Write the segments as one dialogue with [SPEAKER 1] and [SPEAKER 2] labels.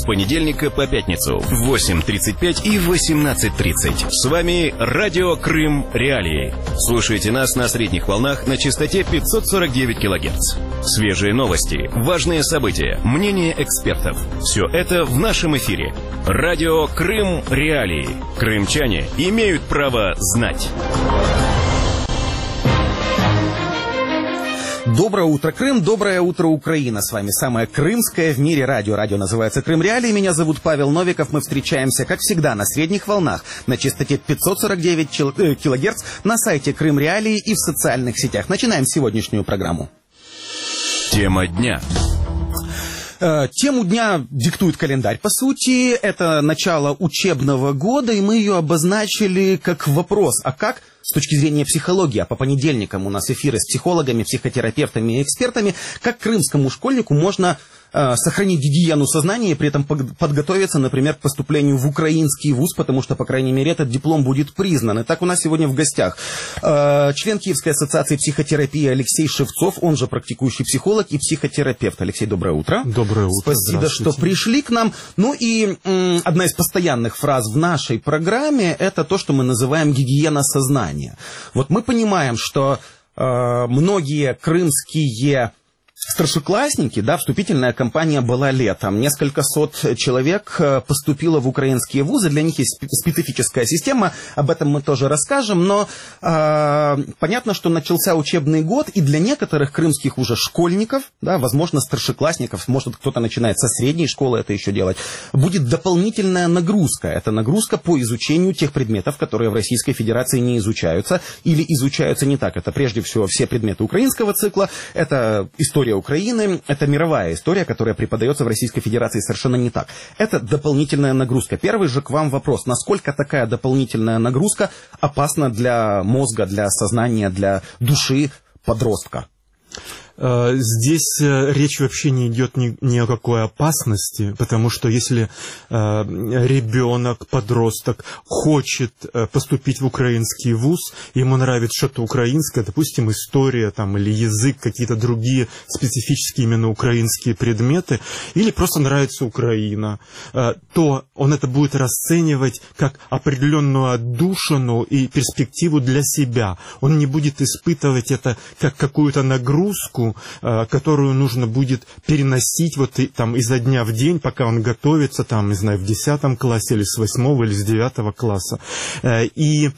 [SPEAKER 1] понедельника по пятницу в 8:35 и 18:30. С вами Радио Крым Реалии. Слушайте нас на средних волнах на частоте 549 кГц. Свежие новости, важные события, мнения экспертов. Все это в нашем эфире. Радио Крым Реалии. Крымчане имеют право знать.
[SPEAKER 2] Доброе утро, Крым, доброе утро, Украина. С вами самое крымское в мире радио. Радио называется «Крым Реалии». Меня зовут Павел Новиков. Мы встречаемся, как всегда, на средних волнах на частоте 549 кГц, на сайте «Крым Реалии» и в социальных сетях. Начинаем сегодняшнюю программу.
[SPEAKER 1] Тема дня.
[SPEAKER 2] Тему дня диктует календарь, по сути. Это начало учебного года, и мы ее обозначили как вопрос. А как с точки зрения психологии, а по понедельникам у нас эфиры с психологами, психотерапевтами и экспертами, как крымскому школьнику можно сохранить гигиену сознания и при этом подготовиться, например, к поступлению в украинский вуз, потому что, по крайней мере, этот диплом будет признан. Итак, у нас сегодня в гостях член Киевской ассоциации психотерапии Алексей Шевцов, он же практикующий психолог и психотерапевт. Алексей, доброе утро.
[SPEAKER 3] Доброе утро.
[SPEAKER 2] Спасибо, что пришли к нам. Ну и одна из постоянных фраз в нашей программе – это то, что мы называем гигиена сознания. Вот мы понимаем, что многие крымские старшеклассники, да, вступительная кампания была летом. Несколько сот человек поступило в украинские вузы. Для них есть специфическая система. Об этом мы тоже расскажем. Но понятно, что начался учебный год. И для некоторых крымских уже школьников, да, возможно, старшеклассников, может, кто-то начинает со средней школы это еще делать, будет дополнительная нагрузка. Это нагрузка по изучению тех предметов, которые в Российской Федерации не изучаются или изучаются не так. Это прежде всего все предметы украинского цикла. Это история Украины, это мировая история, которая преподается в Российской Федерации совершенно не так. Это дополнительная нагрузка. Первый же к вам вопрос. Насколько такая дополнительная нагрузка опасна для мозга, для сознания, для души подростка?
[SPEAKER 3] Здесь речь вообще не идет ни о какой опасности, потому что если ребенок, подросток хочет поступить в украинский вуз, ему нравится что-то украинское, допустим, история там, или язык, какие-то другие специфические именно украинские предметы, или просто нравится Украина, то он это будет расценивать как определенную отдушину и перспективу для себя. Он не будет испытывать это как какую-то нагрузку, которую нужно будет переносить вот там изо дня в день, пока он готовится, там, не знаю, в 10 классе, или с 8 или с 9 класса. И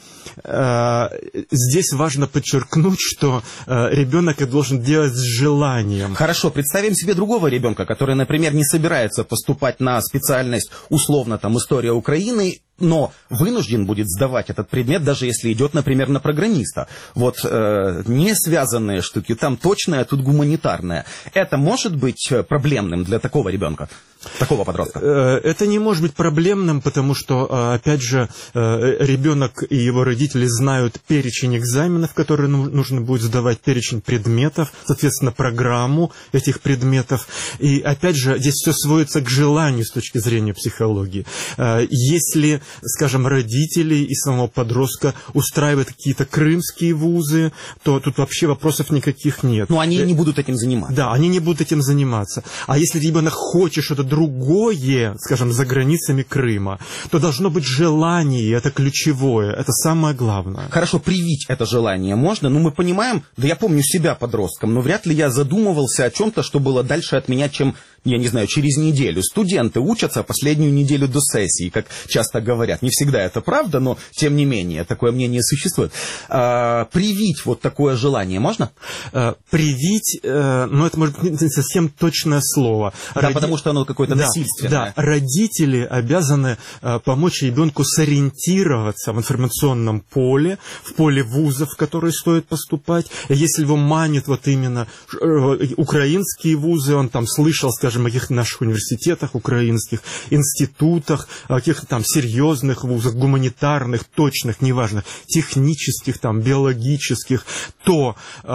[SPEAKER 3] здесь важно подчеркнуть, что ребенок это должен делать с желанием.
[SPEAKER 2] Хорошо, представим себе другого ребенка, который, например, не собирается поступать на специальность, условно, там, история Украины, но вынужден будет сдавать этот предмет, даже если идет, например, на программиста. Вот не связанные штуки, там точное, тут гуманитарное. Это может быть проблемным для такого ребенка, такого подростка?
[SPEAKER 3] Это не может быть проблемным, потому что, опять же, ребенок и его родители знают перечень экзаменов, которые нужно будет сдавать, перечень предметов, соответственно, программу этих предметов. И, опять же, здесь все сводится к желанию с точки зрения психологии. Если, скажем, родители и самого подростка устраивают какие-то крымские вузы, то тут вообще вопросов никаких нет.
[SPEAKER 2] Но они не будут этим заниматься.
[SPEAKER 3] Да, они не будут этим заниматься. А если ребенок хочет что-то другое, скажем, за границами Крыма, то должно быть желание, это ключевое, это самое главное.
[SPEAKER 2] Хорошо, привить это желание можно, но мы понимаем, да я помню себя подростком, но вряд ли я задумывался о чем-то, что было дальше от меня, чем, я не знаю, через неделю. Студенты учатся последнюю неделю до сессии, как часто говорят. Не всегда это правда, но тем не менее, такое мнение существует. Привить вот такое желание можно?
[SPEAKER 3] Привить, ну это может быть не совсем точное слово.
[SPEAKER 2] Да, потому что оно какое-то насильственное.
[SPEAKER 3] Да, родители обязаны помочь ребенку сориентироваться в информационном поле, в поле вузов, в которые стоит поступать. Если его манит вот именно украинские вузы, он там слышал, скажем, о каких-то наших университетах, украинских институтах, о каких-то там серьезных вузах, гуманитарных, точных, неважно, технических, там, биологических, то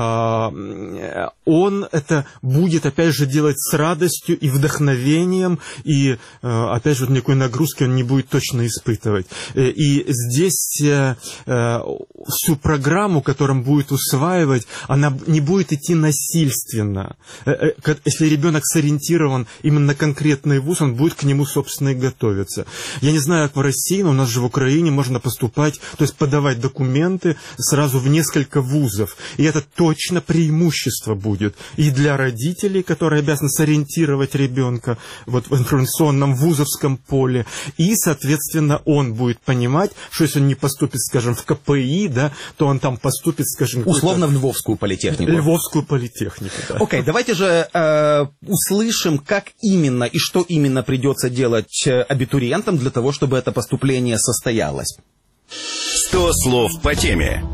[SPEAKER 3] он это будет, опять же, делать с радостью и вдохновением, и, опять же, никакой нагрузки он не будет точно испытывать. И здесь всю программу, которую он будет усваивать, она не будет идти насильственно. Если ребенок сориентирован ориентирован именно на конкретный вуз, он будет к нему, собственно, и готовиться. Я не знаю, как в России, но у нас же в Украине можно поступать, то есть подавать документы сразу в несколько вузов. И это точно преимущество будет и для родителей, которые обязаны сориентировать ребенка вот в информационном вузовском поле, и, соответственно, он будет понимать, что если он не поступит, скажем, в КПИ, да, то он там поступит, скажем...
[SPEAKER 2] Условно в Львовскую политехнику.
[SPEAKER 3] Львовскую политехнику, да.
[SPEAKER 2] Окей, давайте же услышим, как именно и что именно придется делать абитуриентам для того, чтобы это поступление состоялось.
[SPEAKER 1] 100 слов по теме.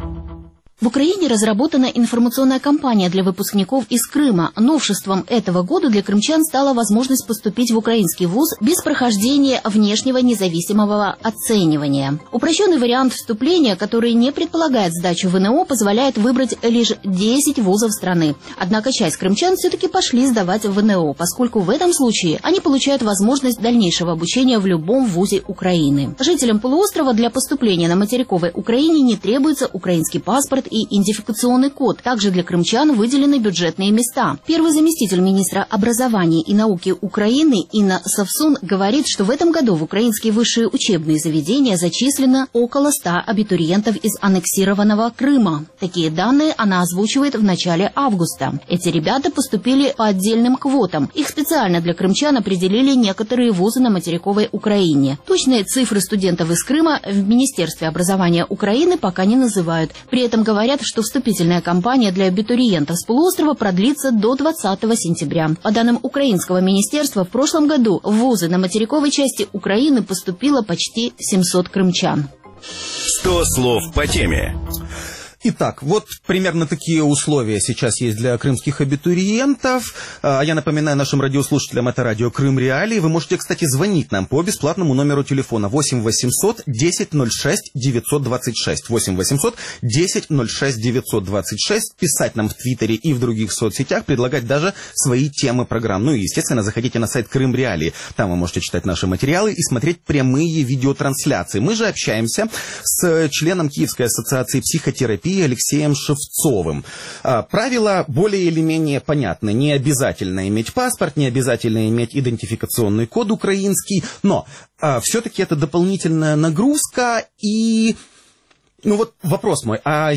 [SPEAKER 4] В Украине разработана информационная кампания для выпускников из Крыма. Новшеством этого года для крымчан стала возможность поступить в украинский вуз без прохождения внешнего независимого оценивания. Упрощенный вариант вступления, который не предполагает сдачу ВНО, позволяет выбрать лишь 10 вузов страны. Однако часть крымчан все-таки пошли сдавать ВНО, поскольку в этом случае они получают возможность дальнейшего обучения в любом вузе Украины. Жителям полуострова для поступления на материковой Украине не требуется украинский паспорт и идентификационный код. Также для крымчан выделены бюджетные места. Первый заместитель министра образования и науки Украины Инна Совсун говорит, что в этом году в украинские высшие учебные заведения зачислено около 100 абитуриентов из аннексированного Крыма. Такие данные она озвучивает в начале августа. Эти ребята поступили по отдельным квотам. Их специально для крымчан определили некоторые вузы на материковой Украине. Точные цифры студентов из Крыма в Министерстве образования Украины пока не называют. При этом говорят, что вступительная кампания для абитуриентов с полуострова продлится до 20 сентября. По данным украинского министерства, в прошлом году в вузы на материковой части Украины поступило почти 700 крымчан.
[SPEAKER 1] 100 слов по теме.
[SPEAKER 2] Итак, вот примерно такие условия сейчас есть для крымских абитуриентов. Я напоминаю нашим радиослушателям, это радио Крым Реалии. Вы можете, кстати, звонить нам по бесплатному номеру телефона 8 800 10 06 926. 8 800 10 06 926. Писать нам в Твиттере и в других соцсетях, предлагать даже свои темы программ. Ну и, естественно, заходите на сайт Крым Реалии. Там вы можете читать наши материалы и смотреть прямые видеотрансляции. Мы же общаемся с членом Киевской ассоциации психотерапии Алексеем Шевцовым. Правила более или менее понятны. Не обязательно иметь паспорт, не обязательно иметь идентификационный код украинский, но все-таки это дополнительная нагрузка. И, ну вот вопрос мой, а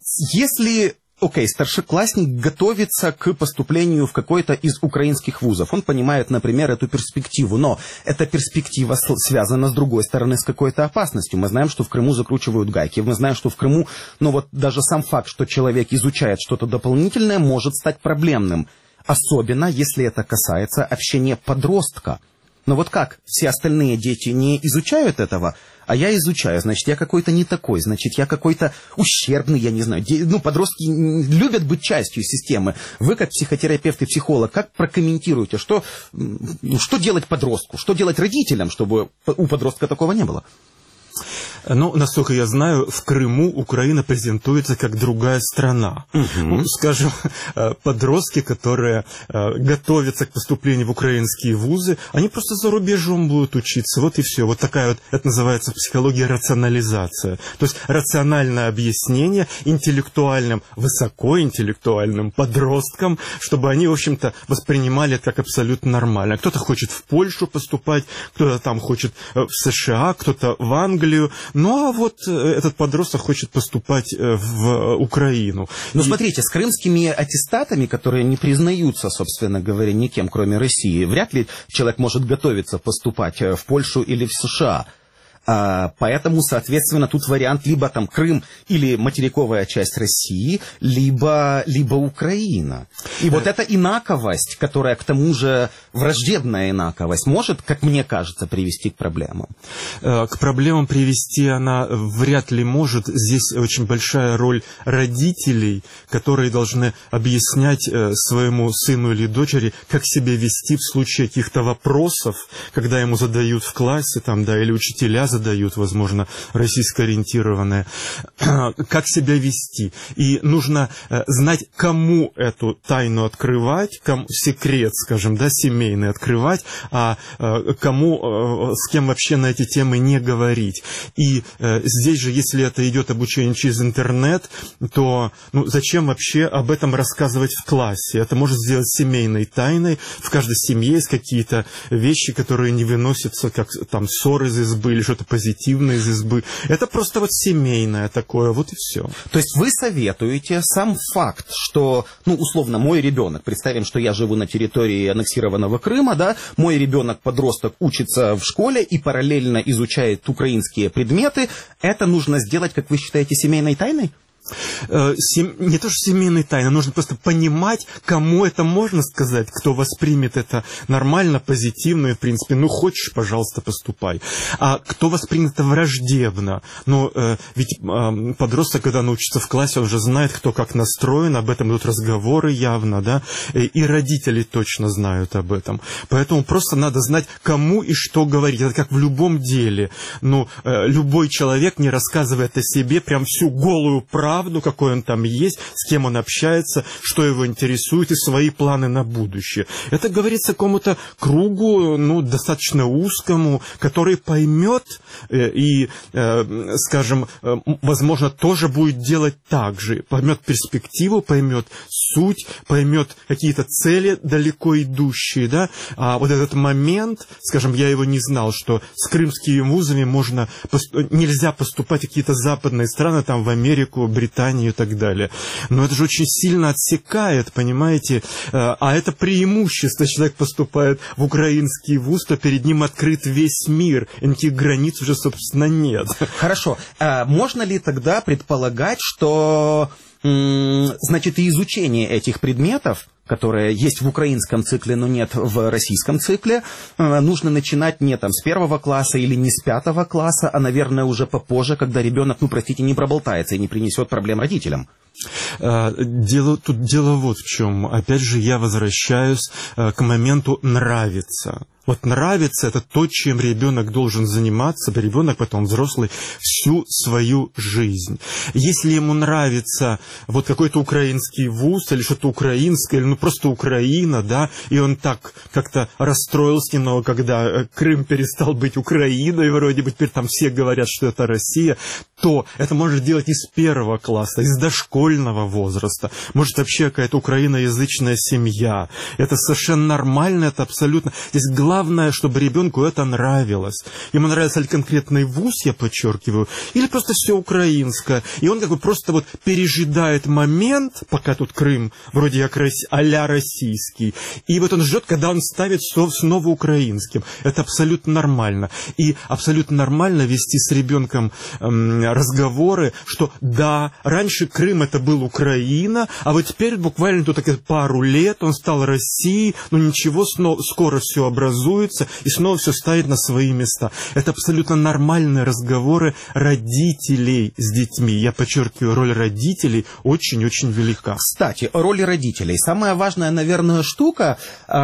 [SPEAKER 2] если... старшеклассник готовится к поступлению в какой-то из украинских вузов. Он понимает, например, эту перспективу, но эта перспектива связана, с другой стороны, с какой-то опасностью. Мы знаем, что в Крыму закручивают гайки. Мы знаем, что в Крыму, даже сам факт, что человек изучает что-то дополнительное, может стать проблемным. Особенно, если это касается общения подростка. Но вот как? Все остальные дети не изучают этого, а я изучаю. Значит, я какой-то не такой, значит, я какой-то ущербный, я не знаю. Подростки любят быть частью системы. Вы, как психотерапевт и психолог, как прокомментируете, что делать подростку, что делать родителям, чтобы у подростка такого не было?
[SPEAKER 3] Насколько я знаю, в Крыму Украина презентуется как другая страна. Скажем, подростки, которые готовятся к поступлению в украинские вузы, они просто за рубежом будут учиться. Вот и все. Вот такая вот, это называется в психологии рационализация. То есть рациональное объяснение интеллектуальным, высокоинтеллектуальным подросткам, чтобы они, в общем-то, воспринимали это как абсолютно нормально. Кто-то хочет в Польшу поступать, кто-то там хочет в США, кто-то в Англию. Ну, а вот этот подросток хочет поступать в Украину.
[SPEAKER 2] Но смотрите, с крымскими аттестатами, которые не признаются, собственно говоря, никем, кроме России, вряд ли человек может готовиться поступать в Польшу или в США. Поэтому, соответственно, тут вариант либо там Крым или материковая часть России, либо Украина. И вот эта инаковость, которая к тому же враждебная инаковость, может, как мне кажется, привести к проблемам.
[SPEAKER 3] К проблемам привести она вряд ли может. Здесь очень большая роль родителей, которые должны объяснять своему сыну или дочери, как себя вести в случае каких-то вопросов, когда ему задают в классе, или учителя задают задают, возможно, российско-ориентированные, как себя вести. И нужно знать, кому эту тайну открывать, кому секрет, скажем, да, семейный открывать, а кому, с кем вообще на эти темы не говорить. И здесь же, если это идет обучение через интернет, то зачем вообще об этом рассказывать в классе? Это может сделать семейной тайной. В каждой семье есть какие-то вещи, которые не выносятся, как там ссоры из избы или что-то позитивное из избы. Это просто вот семейное такое, вот и все.
[SPEAKER 2] То есть вы советуете сам факт, что, условно, мой ребенок, представим, что я живу на территории аннексированного Крыма, да, мой ребенок-подросток учится в школе и параллельно изучает украинские предметы, это нужно сделать, как вы считаете, семейной тайной?
[SPEAKER 3] Не то, что семейной тайной, нужно просто понимать, кому это можно сказать, кто воспримет это нормально, позитивно, и, в принципе, хочешь, пожалуйста, поступай. А кто воспримет это враждебно? Ведь подросток, когда он учится в классе, он уже знает, кто как настроен, об этом идут разговоры явно, да, и родители точно знают об этом. Поэтому просто надо знать, кому и что говорить. Это как в любом деле. Любой человек не рассказывает о себе прям всю голую правду, какой он там есть, с кем он общается, что его интересует и свои планы на будущее. Это говорится какому-то кругу, достаточно узкому, который поймет и, скажем, возможно, тоже будет делать так же. Поймет перспективу, поймет суть, поймет какие-то цели далеко идущие, да. А вот этот момент, скажем, я его не знал, что с крымскими вузами нельзя поступать в какие-то западные страны, там в Америку, Британию и так далее. Но это же очень сильно отсекает, понимаете? А это преимущество. Человек поступает в украинский вуз, то перед ним открыт весь мир. И никаких границ уже, собственно, нет.
[SPEAKER 2] Хорошо. Можно ли тогда предполагать, что, значит, и изучение этих предметов, которые есть в украинском цикле, но нет в российском цикле, нужно начинать не с 1 класса или не с 5 класса, а, наверное, уже попозже, когда ребенок, не проболтается и не принесет проблем родителям?
[SPEAKER 3] Дело вот в чем. Опять же, я возвращаюсь к моменту «нравится». Вот нравится — это то, чем ребенок должен заниматься, ребенок, потом взрослый, всю свою жизнь. Если ему нравится вот какой-то украинский вуз, или что-то украинское, или просто Украина, да, и он так как-то расстроился немного, когда Крым перестал быть Украиной, вроде бы теперь там все говорят, что это Россия, то это может делать из 1 класса, из дошкольного возраста. Может, вообще какая-то украиноязычная семья. Это совершенно нормально, это абсолютно... Здесь главное, чтобы ребенку это нравилось. Ему нравится ли конкретный вуз, я подчеркиваю, или просто все украинское. И он просто вот пережидает момент, пока тут Крым вроде как а-ля российский. И вот он ждет, когда он ставит снова украинским. Это абсолютно нормально. И абсолютно нормально вести с ребенком разговоры, что да, раньше Крым это был Украина, а вот теперь буквально тут пару лет он стал Россией, ничего, скоро все образуется, и снова все ставит на свои места. Это абсолютно нормальные разговоры родителей с детьми. Я подчеркиваю, роль родителей очень-очень велика.
[SPEAKER 2] Кстати, о роли родителей. Самая важная, наверное, штука,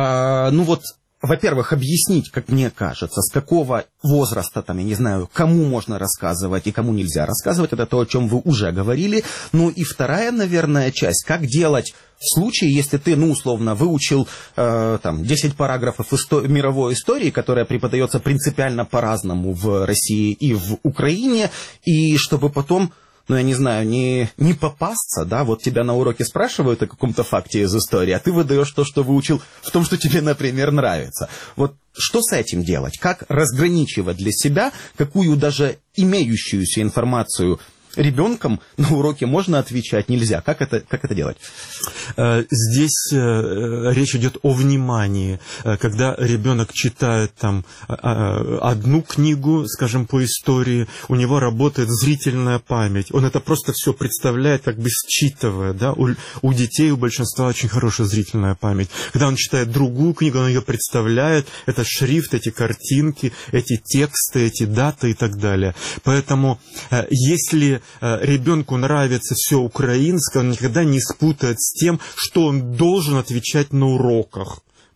[SPEAKER 2] во-первых, объяснить, как мне кажется, с какого возраста, кому можно рассказывать и кому нельзя рассказывать. Это то, о чем вы уже говорили. И вторая, наверное, часть, как делать в случае, если ты, условно, выучил 10 параграфов мировой истории, которая преподается принципиально по-разному в России и в Украине, и чтобы потом... не попасться, да, вот тебя на уроке спрашивают о каком-то факте из истории, а ты выдаешь то, что выучил в том, что тебе, например, нравится. Вот что с этим делать? Как разграничивать для себя, какую даже имеющуюся информацию ребенком на уроке можно отвечать, нельзя? Как это делать?
[SPEAKER 3] Здесь речь идет о внимании. Когда ребенок читает одну книгу, скажем, по истории, у него работает зрительная память. Он это просто все представляет, как бы считывая. Да? У детей, у большинства очень хорошая зрительная память. Когда он читает другую книгу, он ее представляет. Это шрифт, эти картинки, эти тексты, эти даты и так далее. Поэтому, если ребенку нравится все украинское, он никогда не спутает с тем, что он должен отвечать на уроках.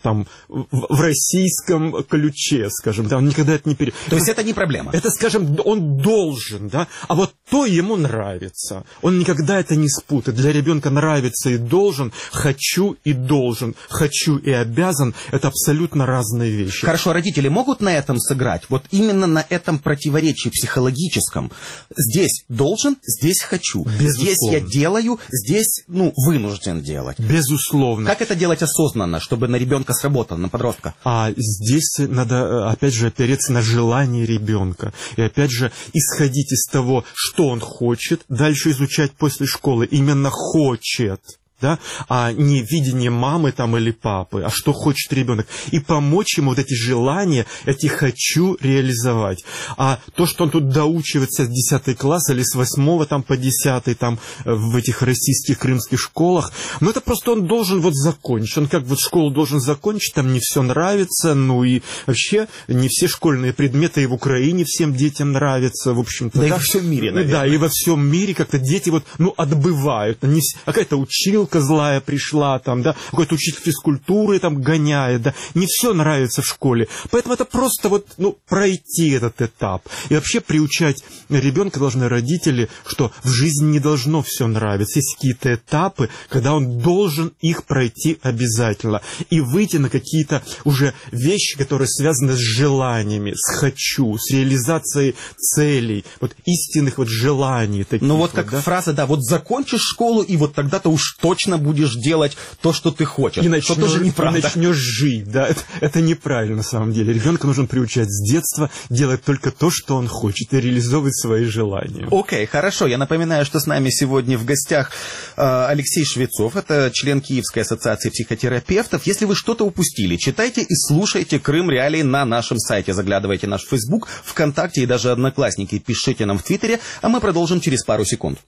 [SPEAKER 3] там в российском ключе, скажем, да, он никогда это не
[SPEAKER 2] То есть это не проблема?
[SPEAKER 3] Это, скажем, он должен, да, а вот то ему нравится. Он никогда это не спутает. Для ребенка нравится и должен, хочу и должен, хочу и обязан, это абсолютно разные вещи.
[SPEAKER 2] Хорошо, родители могут на этом сыграть? Вот именно на этом противоречии психологическом. Здесь должен, здесь хочу.
[SPEAKER 3] Безусловно.
[SPEAKER 2] Здесь я делаю, здесь, вынужден делать.
[SPEAKER 3] Безусловно.
[SPEAKER 2] Как это делать осознанно, чтобы на ребенка сработало, на подростка?
[SPEAKER 3] А здесь надо, опять же, опереться на желание ребенка. И опять же, исходить из того, что он хочет, дальше изучать после школы. Именно хочет. Да? А не видение мамы там или папы, а что хочет ребенок. И помочь ему вот эти желания, эти хочу реализовать. А то, что он тут доучивается с 10 класса или с 8 там, по 10 там, в этих российских крымских школах, это просто он должен вот закончить. Он как вот школу должен закончить, там не все нравится, и вообще не все школьные предметы и в Украине всем детям нравятся, в общем-то.
[SPEAKER 2] Да и во всем мире, наверное.
[SPEAKER 3] Да, и во всем мире как-то дети вот, отбывают. Какая-то училка злая пришла, там, да, какой-то учитель физкультуры там гоняет, да, не все нравится в школе. Поэтому это просто пройти этот этап. И вообще приучать ребенка должны родители, что в жизни не должно все нравиться. Есть какие-то этапы, когда он должен их пройти обязательно. И выйти на какие-то уже вещи, которые связаны с желаниями, с хочу, с реализацией целей, истинных желаний. Таких
[SPEAKER 2] как фраза, да, закончишь школу, и тогда-то уж точно будешь делать то, что ты хочешь. Что тоже неправда.
[SPEAKER 3] И начнешь жить, да. Это неправильно на самом деле. Ребенка нужно приучать с детства делать только то, что он хочет, и реализовывать свои желания.
[SPEAKER 2] Окей, хорошо. Я напоминаю, что с нами сегодня в гостях Алексей Швецов. Это член Киевской ассоциации психотерапевтов. Если вы что-то упустили, читайте и слушайте Крым Реалии на нашем сайте. Заглядывайте в наш Facebook, ВКонтакте и даже Одноклассники. Пишите нам в Твиттере, а мы продолжим через пару секунд.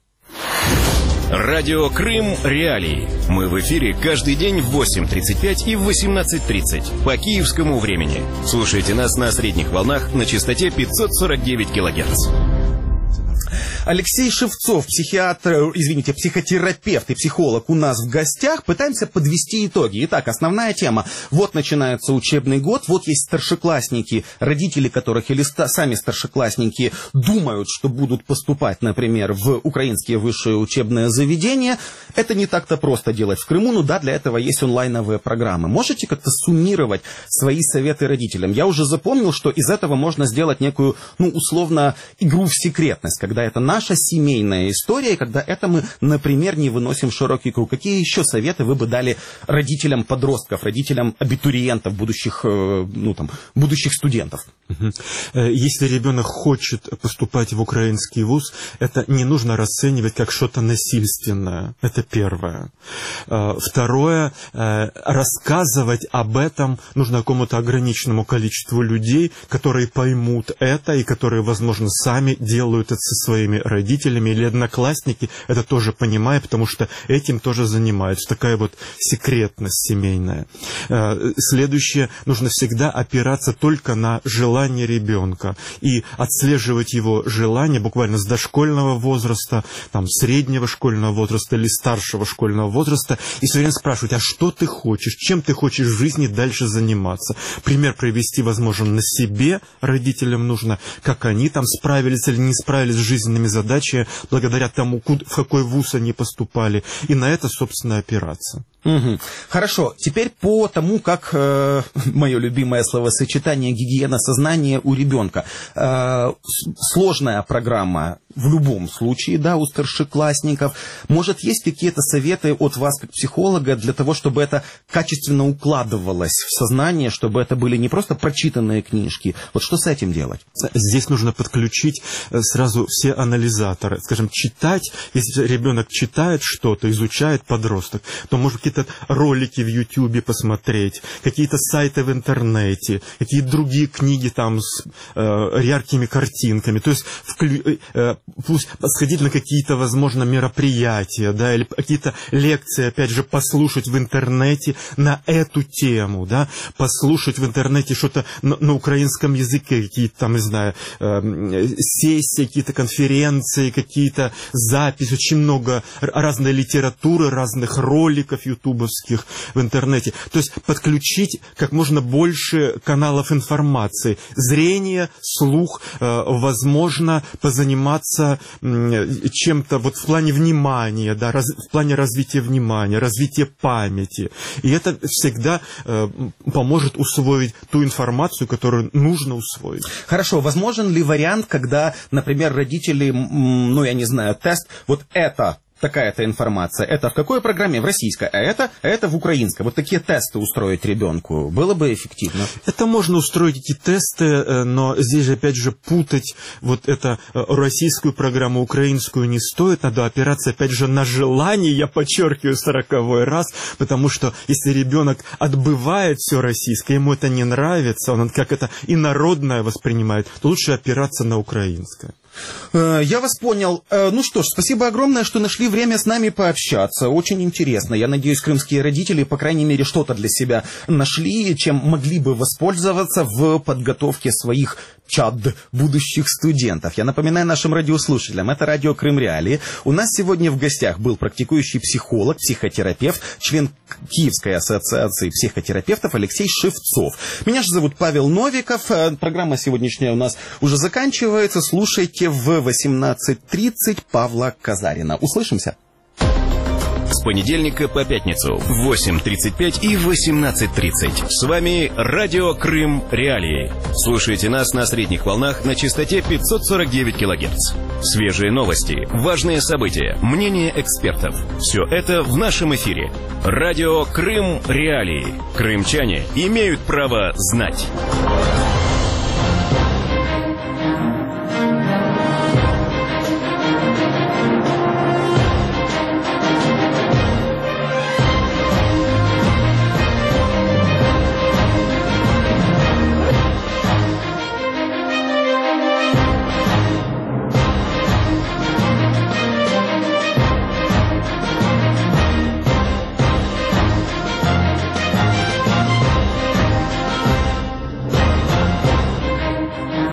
[SPEAKER 1] Радио Крым Реалии. Мы в эфире каждый день в 8:35 и в 18:30 по киевскому времени. Слушайте нас на средних волнах на частоте 549 кГц.
[SPEAKER 2] Алексей Шевцов, психотерапевт и психолог у нас в гостях. Пытаемся подвести итоги. Итак, основная тема. Вот начинается учебный год, вот есть старшеклассники, родители которых или сами старшеклассники думают, что будут поступать, например, в украинские высшие учебные заведения. Это не так-то просто делать в Крыму, но да, для этого есть онлайновые программы. Можете как-то суммировать свои советы родителям? Я уже запомнил, что из этого можно сделать некую, условно, игру в секретность, когда это наша семейная история, и когда это мы, например, не выносим в широкий круг. Какие еще советы вы бы дали родителям подростков, родителям абитуриентов, будущих студентов?
[SPEAKER 3] Если ребенок хочет поступать в украинский вуз, это не нужно расценивать как что-то насильственное. Это первое. Второе, рассказывать об этом нужно какому-то ограниченному количеству людей, которые поймут это и которые, возможно, сами делают это со своими родителями или одноклассники это тоже понимают, потому что этим тоже занимаются. Такая секретность семейная. Следующее, нужно всегда опираться только на желание ребенка и отслеживать его желания буквально с дошкольного возраста, среднего школьного возраста или старшего школьного возраста, и все время спрашивать, а что ты хочешь, чем ты хочешь в жизни дальше заниматься. Пример привести, возможно, на себе родителям нужно, как они справились или не справились с жизненными задачами благодаря тому, в какой вуз они поступали, и на это, собственно, опираться.
[SPEAKER 2] Угу. Хорошо, теперь по тому, как мое любимое словосочетание гигиена сознания у ребенка. Сложная программа в любом случае, да, у старшеклассников. Может, есть какие-то советы от вас, как психолога, для того, чтобы это качественно укладывалось в сознание, чтобы это были не просто прочитанные книжки? Что с этим делать?
[SPEAKER 3] Здесь нужно подключить сразу все анализаторы. Скажем, читать, если ребенок читает что-то, изучает подросток, то может какие-то ролики в Ютубе посмотреть, какие-то сайты в интернете, какие-то другие книги с яркими картинками. То есть пусть сходить на какие-то, возможно, мероприятия, да, или какие-то лекции, опять же, послушать в интернете на эту тему, да, послушать в интернете что-то на украинском языке, какие-то не знаю, сессии, какие-то конференции, конференции, какие-то записи, очень много разной литературы, разных роликов ютубовских в интернете. То есть подключить как можно больше каналов информации. Зрение, слух, возможно, позаниматься чем-то вот в плане внимания, да, в плане развития внимания, развития памяти. И это всегда поможет усвоить ту информацию, которую нужно усвоить.
[SPEAKER 2] Хорошо, возможен ли вариант, когда, например, родители, ну, я не знаю, тест, вот это такая-то информация, это в какой программе? В российской, а это в украинской. Вот такие тесты устроить ребенку было бы эффективно?
[SPEAKER 3] Это можно устроить, эти тесты, но здесь же, опять же, путать вот это российскую программу, украинскую не стоит. Надо опираться, опять же, на желание, я подчеркиваю 40-й раз, потому что если ребенок отбывает все российское, ему это не нравится, он как это инородное воспринимает, то лучше опираться на украинское.
[SPEAKER 2] Я вас понял. Ну что ж, спасибо огромное, что нашли время с нами пообщаться. Очень интересно. Я надеюсь, крымские родители, по крайней мере, что-то для себя нашли, чем могли бы воспользоваться в подготовке своих чад будущих студентов. Я напоминаю нашим радиослушателям, это радио Крым Реалии. У нас сегодня в гостях был практикующий психолог, психотерапевт, член Киевской ассоциации психотерапевтов Алексей Шевцов. Меня же зовут Павел Новиков. Программа сегодняшняя у нас уже заканчивается. Слушайте в 18:30 Павла Казарина. Услышимся.
[SPEAKER 1] С понедельника по пятницу в 8:35 и 18:30. С вами радио Крым Реалии. Слушайте нас на средних волнах на частоте 549 кГц. Свежие новости, важные события, мнения экспертов. Все это в нашем эфире. Радио Крым Реалии. Крымчане имеют право знать.